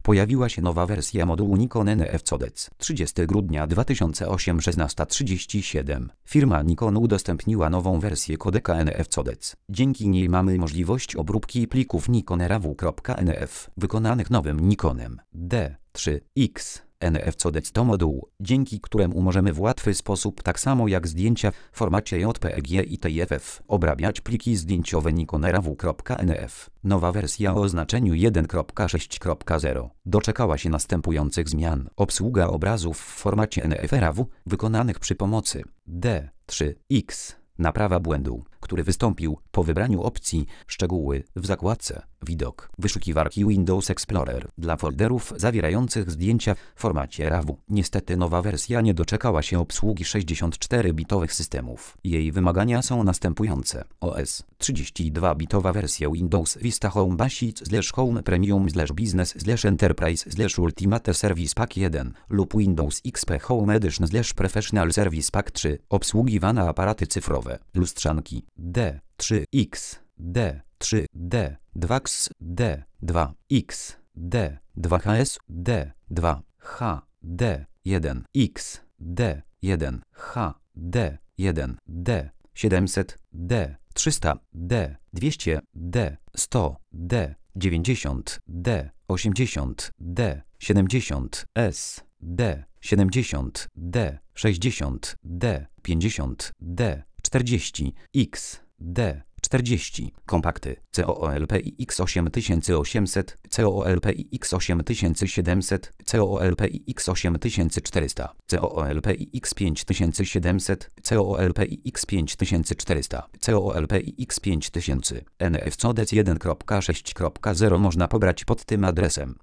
Pojawiła się nowa wersja modułu Nikon NF Codec. 30 grudnia 2008 16:37. Firma Nikon udostępniła nową wersję kodeka NF Codec. Dzięki niej mamy możliwość obróbki plików Nikon RAW.NF wykonanych nowym Nikonem D3X. NF Codec to moduł, dzięki któremu możemy w łatwy sposób, tak samo jak zdjęcia w formacie JPEG i TIFF, obrabiać pliki zdjęciowe Nikon RAW.NF. Nowa wersja o oznaczeniu 1.6.0 doczekała się następujących zmian. Obsługa obrazów w formacie NF RAW wykonanych przy pomocy D3X. Naprawa błędu, który wystąpił po wybraniu opcji Szczegóły w zakładce Widok wyszukiwarki Windows Explorer dla folderów zawierających zdjęcia w formacie RAW. Niestety nowa wersja nie doczekała się obsługi 64-bitowych systemów. Jej wymagania są następujące. OS 32-bitowa wersja Windows Vista Home Basic Home Premium Business Enterprise Ultimate Service Pack 1 lub Windows XP Home Edition Professional Service Pack 3. Obsługiwane aparaty cyfrowe, lustrzanki D3X, D3, D2X, D2X, D2HS, D2H, D1X, D1H, D1, D700, D300, D200, D100, D90, D80, D70S, D70, D60, D50, D40, D40. Kompakty COOLPI X8800, COOLPI X8700, COOLPI X8400, COOLPI X5700, COOLPI X5400, COOLPI X5000. NF Codec 1.6.0 można pobrać pod tym adresem.